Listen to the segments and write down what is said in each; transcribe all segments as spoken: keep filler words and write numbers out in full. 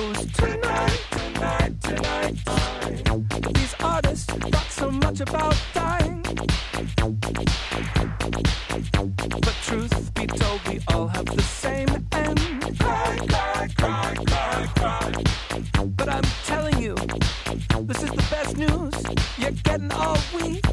knows tonight, tonight, tonight, tonight. These artists thought so much about dying. But truth be told, we all have the same end. Cry, cry, cry, cry, cry. But I'm telling you, this is the best news you're getting all week.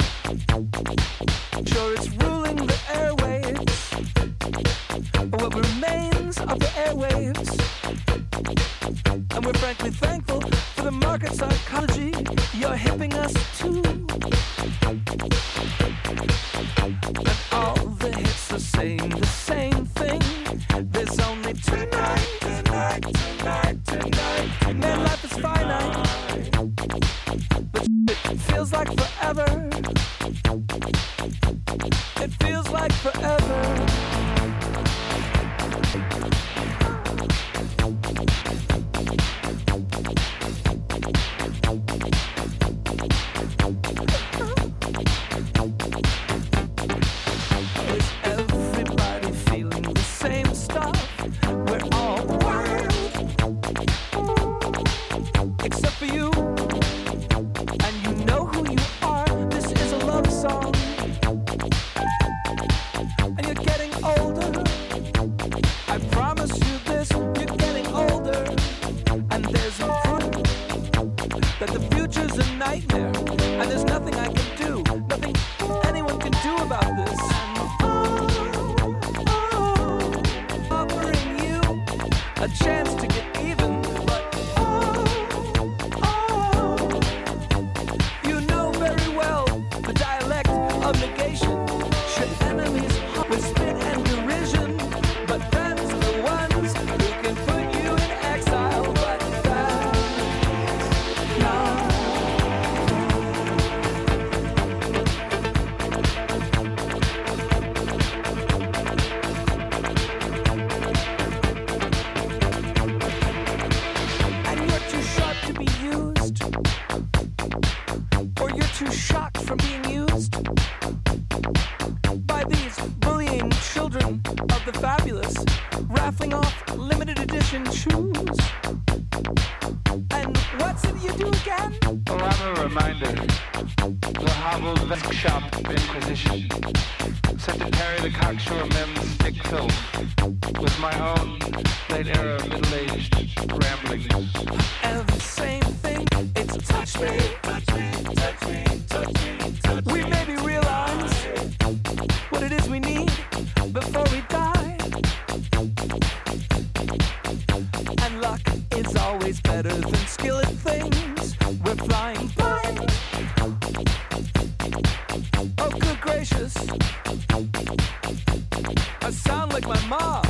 Sure, it's ruling the airwaves, but what remains of the airwaves. And we're frankly thankful for the market psychology you're hipping us to. And all the hits are saying the same thing. There's only tonight, tonight, tonight, tonight. Man, life is finite, but it feels like forever. It feels like forever. Is everybody feeling the same stuff? We're all wild, except for you. And you know who you are. This is a love song. And you're getting older. I promise you this, you're getting older. And there's a proof that the future's a nightmare. And there's nothing I can do, nothing anyone can do about this. Offering you a chance to get even, but you know very well the dialect of negation. Should enemies with spit and derision, but friends are the ones who can put you in exile. But that's not. And you're too sharp to be used, or you're too shocked from being used by these bullying children of the fabulous, raffling off limited edition shoes. And what's it you do again? Oh, I'm a reminder. The hobbled Vesk shop inquisition. Set to carry the cocksure mem's stick filth with my own late-era middle-aged ramblings. And the same thing, it's touch me, touch me, touch me, touch me, touch me. We maybe realize what it is we need before we die. And luck is always better than skill at things. We're flying blind. Oh, good gracious. I sound like my mom.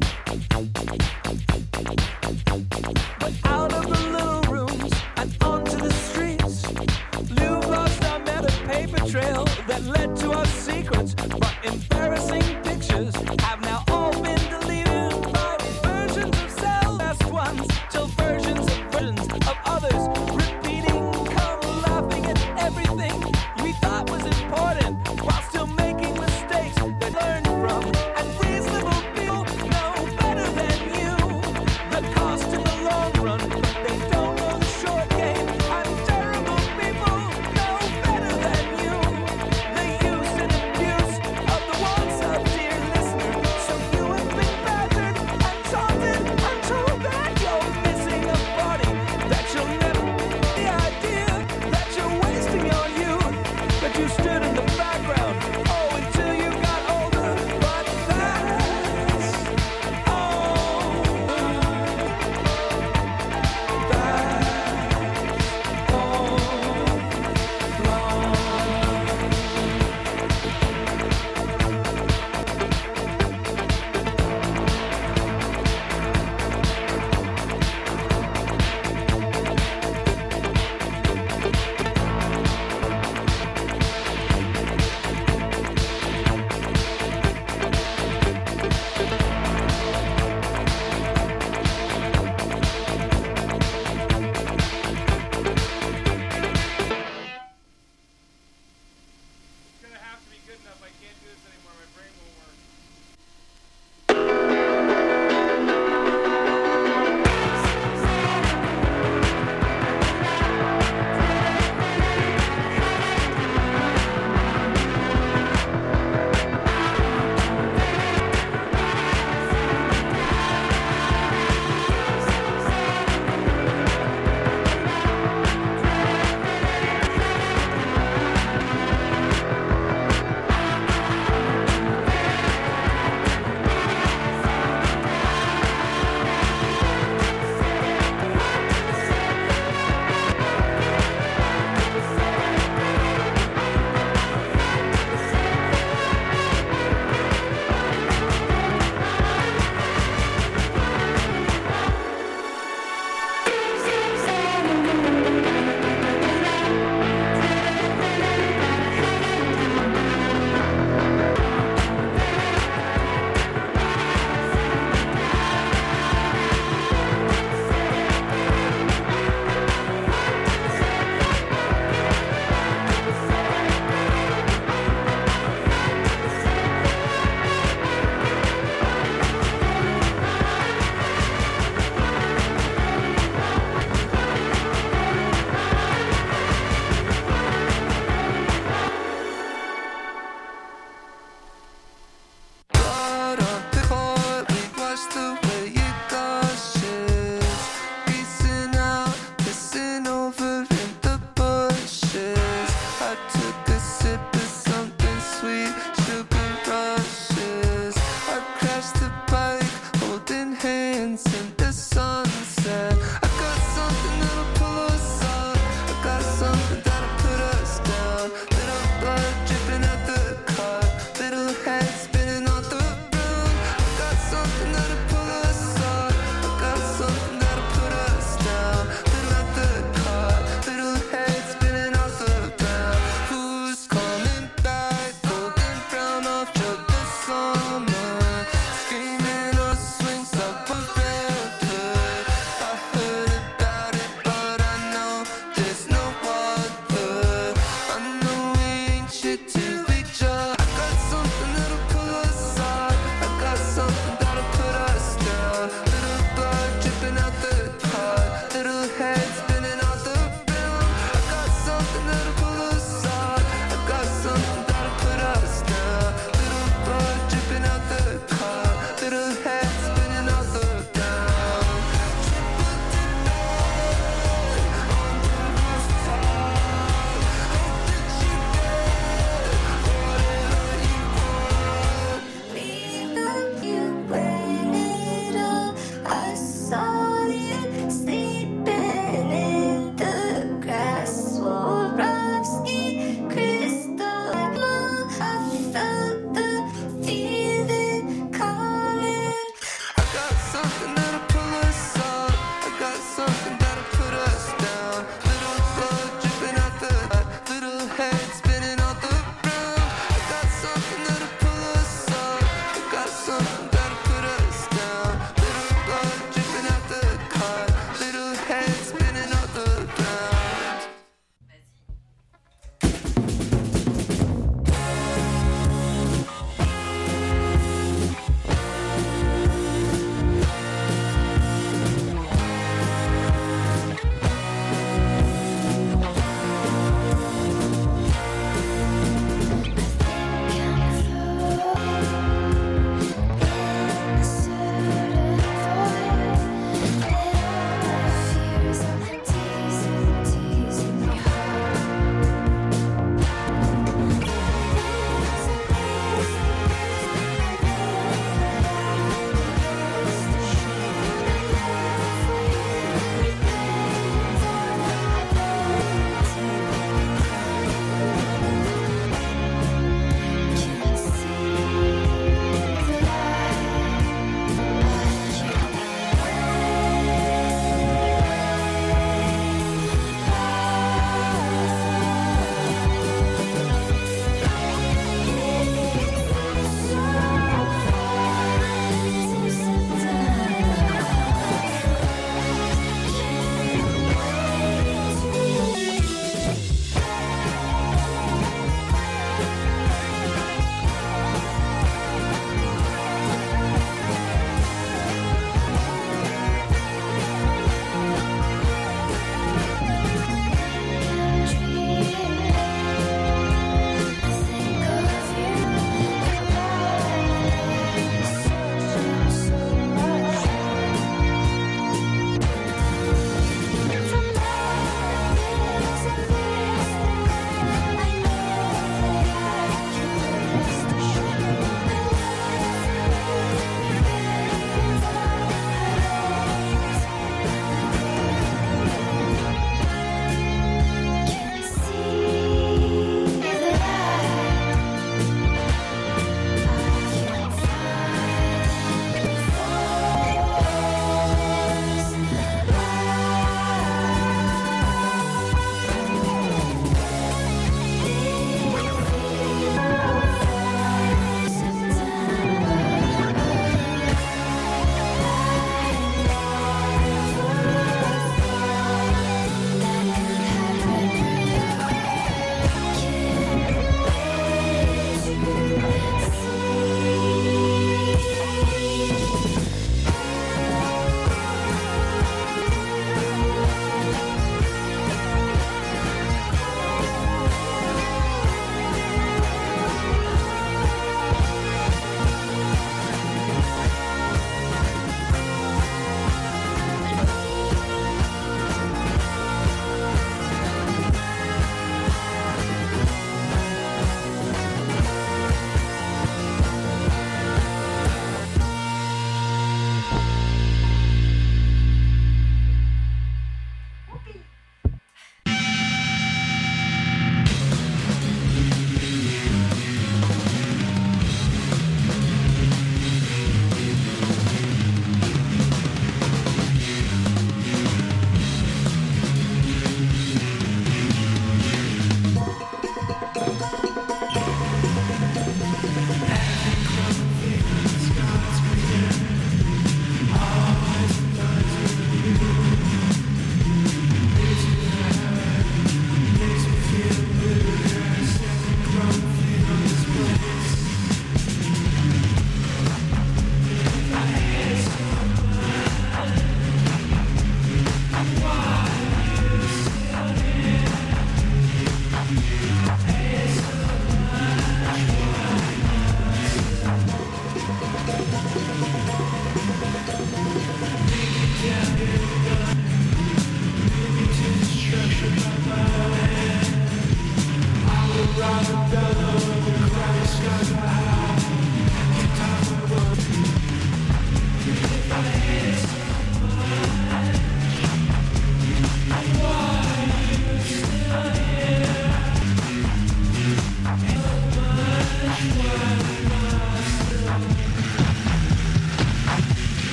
But out of the little rooms and onto the streets, Lou lost our meta paper trail that led to our secrets. But embarrassing pictures have now all been deleted by versions of self. Last ones till versions of versions of others repeating, come laughing at everything we thought was important while still making mistakes they learned from. And reasonable people know better than you the cost in the long run, but they don't know the short game. And terrible people know better than you the use and abuse of the wants of dear listener. So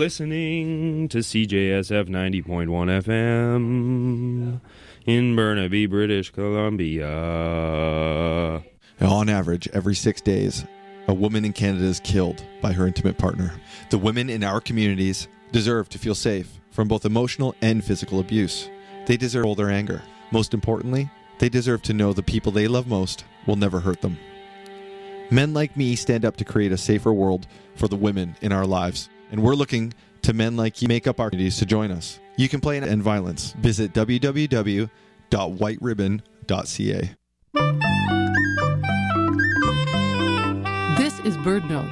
listening to C J S F ninety point one F M in Burnaby, British Columbia. On average, every six days, a woman in Canada is killed by her intimate partner. The women in our communities deserve to feel safe from both emotional and physical abuse. They deserve all their anger. Most importantly, they deserve to know the people they love most will never hurt them. Men like me stand up to create a safer world for the women in our lives, and we're looking to men like you make up our communities to join us. You can play in end violence. Visit w w w dot white ribbon dot c a. This is Bird Note.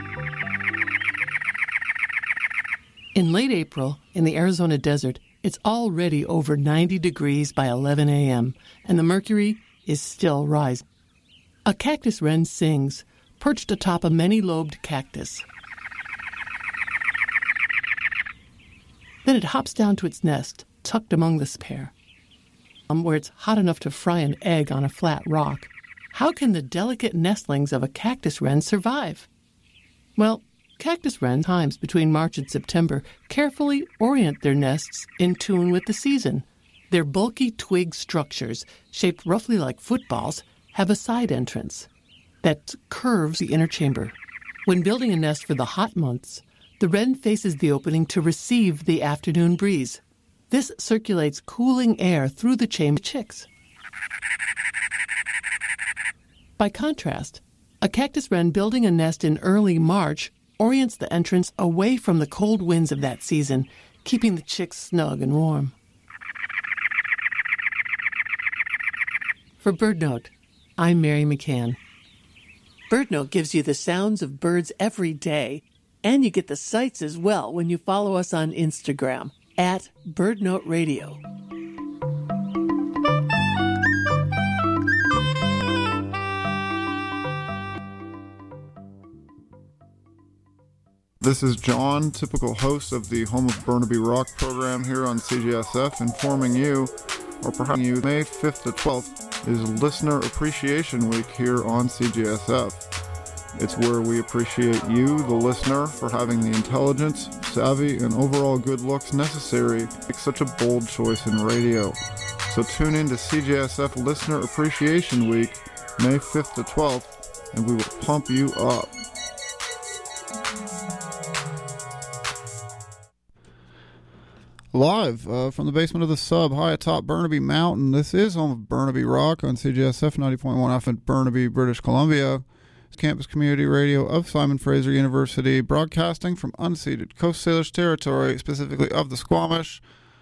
In late April, in the Arizona desert, it's already over ninety degrees by eleven a.m., and the mercury is still rising. A cactus wren sings, perched atop a many-lobed cactus. Then it hops down to its nest, tucked among the spare, um, where it's hot enough to fry an egg on a flat rock. How can the delicate nestlings of a cactus wren survive? Well, cactus wrens, times between March and September, carefully orient their nests in tune with the season. Their bulky twig structures, shaped roughly like footballs, have a side entrance that curves the inner chamber. When building a nest for the hot months, the wren faces the opening to receive the afternoon breeze. This circulates cooling air through the chamber chicks. By contrast, a cactus wren building a nest in early March orients the entrance away from the cold winds of that season, keeping the chicks snug and warm. For BirdNote, I'm Mary McCann. BirdNote gives you the sounds of birds every day, and you get the sights as well when you follow us on Instagram at BirdNote Radio. This is John, typical host of the Home of Burnaby Rock program here on C G S F, informing you, or perhaps you, May fifth to twelfth is Listener Appreciation Week here on C G S F. It's where we appreciate you, the listener, for having the intelligence, savvy, and overall good looks necessary to make such a bold choice in radio. So tune in to C G S F Listener Appreciation Week, May fifth to twelfth, and we will pump you up. Live uh, from the basement of the sub, high atop Burnaby Mountain. This is Home of Burnaby Rock on C G S F ninety point one F in Burnaby, British Columbia. It's campus community radio of Simon Fraser University, broadcasting from unceded Coast Salish territory, specifically of the Squamish,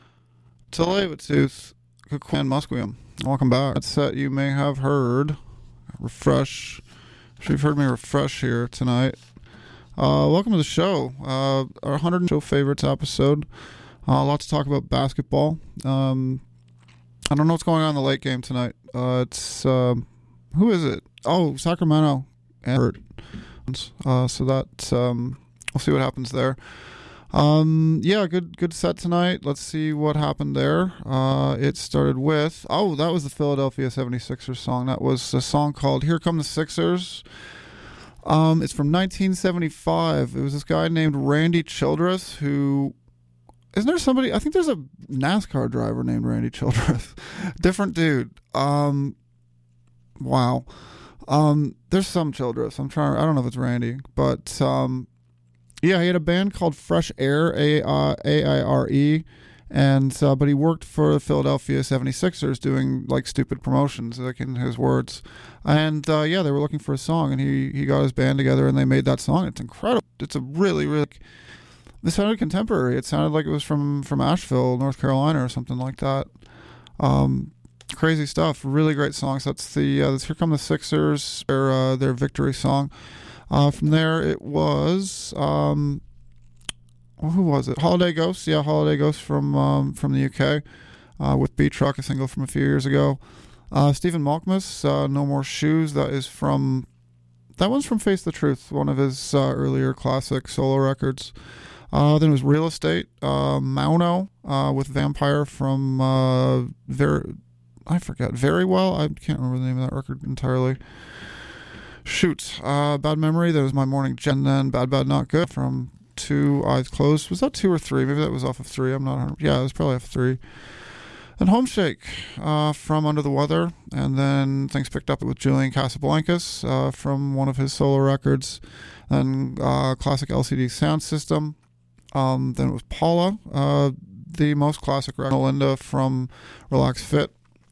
Tsleil-Waututh, and Musqueam. Welcome back. That set you may have heard. Refresh. I'm sure you've heard me refresh here tonight. Uh, welcome to the show. Uh, our one hundred show favorites episode. Uh, a lot to talk about basketball. Um, I don't know what's going on in the late game tonight. Uh, it's uh, who is it? Oh, Sacramento and hurt. Uh, so that um, we'll see what happens there. Um, yeah, good good set tonight. Let's see what happened there. Uh, it started with oh, that was the Philadelphia seventy-sixers song. That was a song called "Here Come the Sixers." Um, it's from nineteen seventy-five. It was this guy named Randy Childress who. Isn't there somebody? I think there's a NASCAR driver named Randy Childress. Different dude. Um, wow. Um, there's some Childress. I'm trying. I don't know if it's Randy, but um, yeah, he had a band called Fresh Air, A I R E, and uh, but he worked for the Philadelphia seventy-sixers doing like stupid promotions, like in his words. And uh, yeah, they were looking for a song, and he he got his band together, and they made that song. It's incredible. It's a really really. It sounded contemporary. It sounded like it was from, from Asheville, North Carolina, or something like that. Um, crazy stuff. Really great songs. That's the uh, that's Here Come the Sixers, their uh, their victory song. Uh, from there, it was um, well, who was it? Holiday Ghosts. Yeah, Holiday Ghosts from um, from the U K uh, with Beat Truck, a single from a few years ago. Uh, Stephen Malkmus, uh, No More Shoes. That is from that one's from Face the Truth, one of his uh, earlier classic solo records. Uh, then it was Real Estate, uh, Mauno, uh, with Vampire from, uh, very, I forget, Very Well. I can't remember the name of that record entirely. Shoot, uh, Bad Memory, there was My Morning Gen, then Bad Bad Not Good from Two Eyes Closed. Was that two or three? Maybe that was off of three. I'm not. Yeah, it was probably off of three. And Homeshake uh, from Under the Weather, and then things picked up with Julian Casablancas uh, from one of his solo records, and uh, classic L C D Sound System. Um, then it was Paula, uh, the most classic record, Linda from Relax Fit.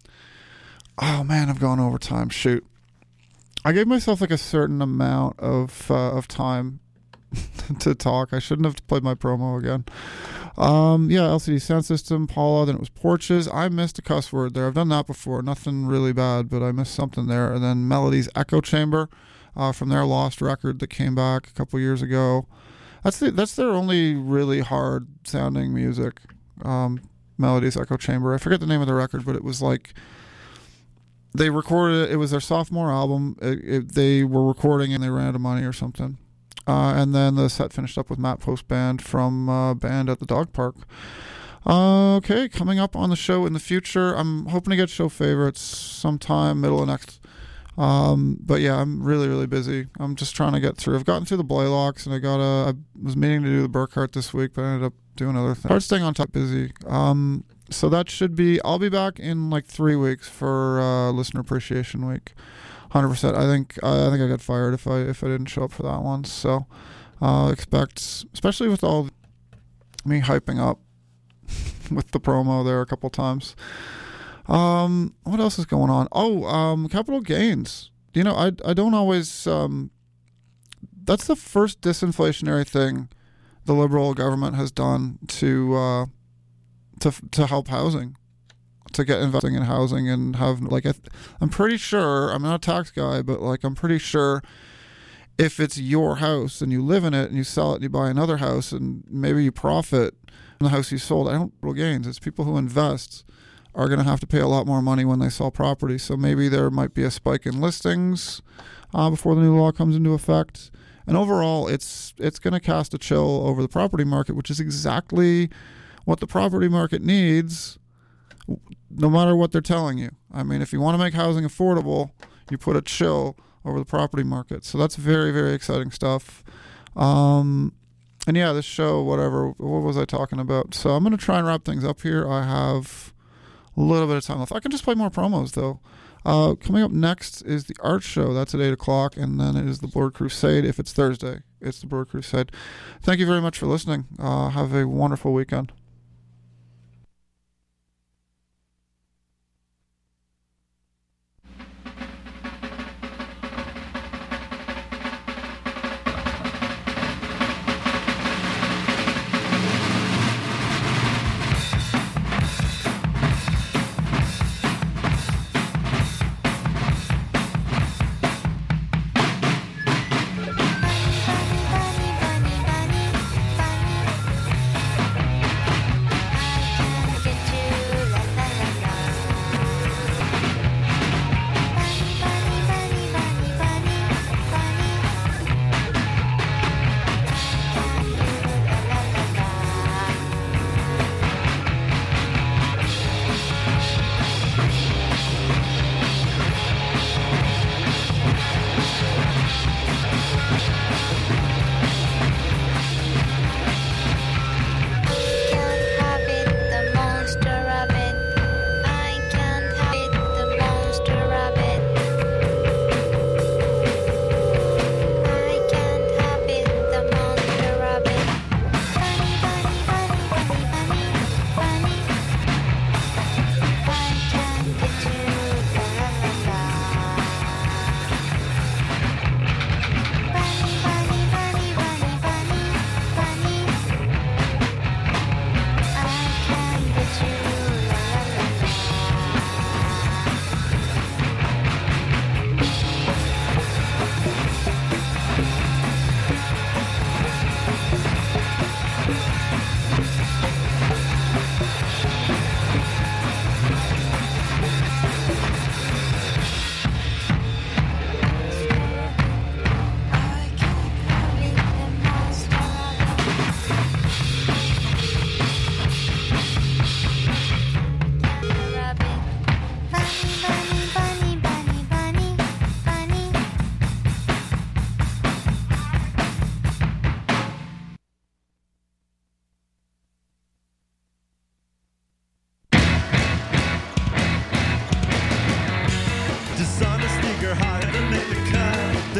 Oh man, I've gone over time. Shoot, I gave myself like a certain amount of uh, of time to talk. I shouldn't have played my promo again. Um, yeah, L C D Sound System, Paula, then it was Porches. I missed a cuss word there. I've done that before. Nothing really bad, but I missed something there. And then Melody's Echo Chamber uh, from their Lost record that came back a couple years ago. That's the, that's their only really hard sounding music. Um, Melody's Echo Chamber. I forget the name of the record, but it was like they recorded it. It was their sophomore album. It, it, they were recording and they ran out of money or something. Uh, and then the set finished up with Matt Post Band from uh, Band at the Dog Park. Uh, okay, coming up on the show in the future, I'm hoping to get show favorites sometime middle of next. Um, but yeah, I'm really, really busy. I'm just trying to get through. I've gotten through the Blaylocks, and I got a. I was meaning to do the Burkhart this week, but I ended up doing other things. Hard staying on top, busy. Um, so that should be. I'll be back in like three weeks for uh, Listener Appreciation Week. one hundred percent. I think I think I got fired if I if I didn't show up for that one. So uh, expect, especially with all me hyping up with the promo there a couple times. Um, what else is going on? Oh, um, capital gains. You know, I I don't always. Um, that's the first disinflationary thing the Liberal government has done to uh, to to help housing. To get investing in housing and have like I'm pretty sure I'm not a tax guy, but like I'm pretty sure if it's your house and you live in it and you sell it and you buy another house and maybe you profit from the house you sold, I don't real gains. It's people who invest are going to have to pay a lot more money when they sell property. So maybe there might be a spike in listings uh, before the new law comes into effect. And overall, it's it's going to cast a chill over the property market, which is exactly what the property market needs. No matter what they're telling you. I mean, if you want to make housing affordable, you put a chill over the property market. So that's very, very exciting stuff. Um, and yeah, this show, whatever, what was I talking about? So I'm going to try and wrap things up here. I have a little bit of time left. I can just play more promos, though. Uh, coming up next is the art show. That's at eight o'clock. And then it is the Board Crusade. If it's Thursday, it's the Board Crusade. Thank you very much for listening. Uh, have a wonderful weekend.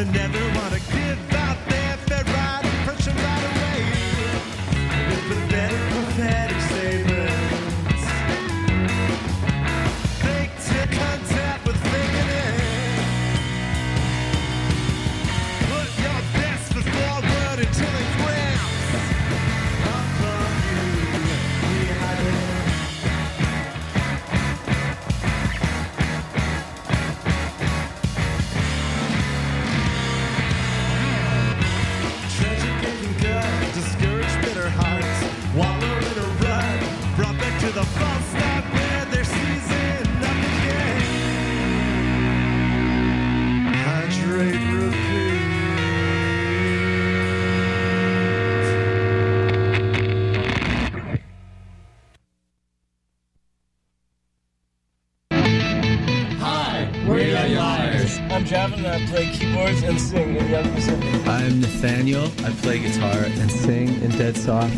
They never want to give out their fair right impression right away. With pathetic, prophetic statements. Fake tip contact with faking it. Put your best foot forward until it grabs. Up from you, behind it. Tragic aching gut, discouraged bitter hearts, wallow in a rut, brought back to the false start where they're seizing nothing gained. Hydrate, repeat. I'm Javin and I play keyboards and sing in Young Pacific. I'm Nathaniel. I play guitar and sing in Dead Soft.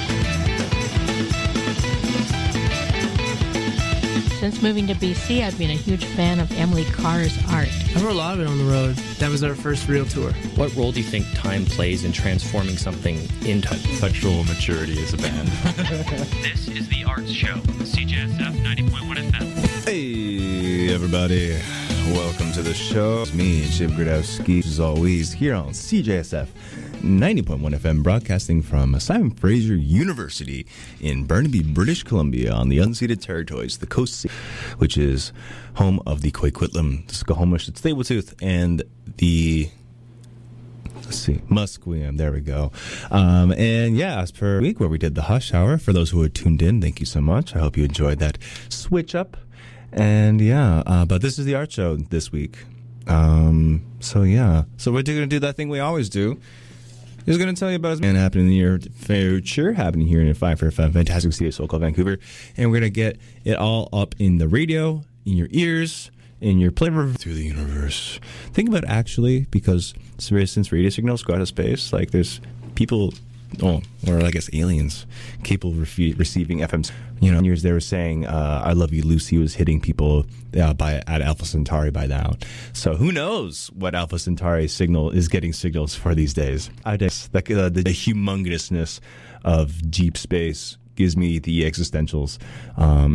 Since moving to B C, I've been a huge fan of Emily Carr's art. I wrote a lot of it on the road. That was our first real tour. What role do you think time plays in transforming something into sexual maturity as a band? This is The Arts Show, C J S F ninety point one F M. Hey, everybody. Welcome to the show. It's me, Chip Gradowski, as always, here on C J S F ninety point one F M, broadcasting from Simon Fraser University in Burnaby, British Columbia, on the unceded territories, the Coast, which is home of the Coquitlam, the Skokomish, the Tsleil-Waututh, and the... Let's see, Musqueam. There we go. Um, and yeah, as per week where we did the Hush Hour, for those who are tuned in, thank you so much. I hope you enjoyed that switch up. And yeah, uh, but this is the art show this week. Um, so yeah, so we're going to do that thing we always do. We're going to tell you about what's happening in your future, happening here in five for fun, fantastic city of Soul called Vancouver. And we're going to get it all up in the radio, in your ears, in your flavor through the universe. Think about it actually, because since radio signals go out of space, like there's people, oh, or I guess aliens, capable of re- receiving F M. You know, years they were saying, uh, "I love you, Lucy" was hitting people uh, by at Alpha Centauri by now. So who knows what Alpha Centauri signal is getting signals for these days? I guess the, uh, the, the humongousness of deep space gives me the existentials. Um,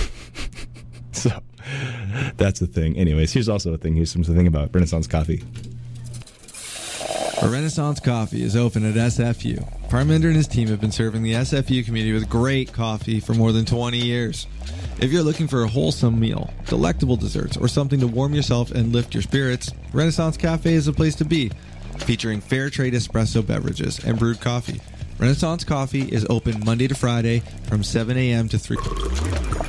so that's the thing. Anyways, here's also a thing. Here's something about Renaissance Coffee. Renaissance Coffee is open at S F U. Parminder and his team have been serving the S F U community with great coffee for more than twenty years. If you're looking for a wholesome meal, delectable desserts, or something to warm yourself and lift your spirits, Renaissance Cafe is a place to be. Featuring fair trade espresso beverages and brewed coffee. Renaissance Coffee is open Monday to Friday from seven a.m. to three p.m.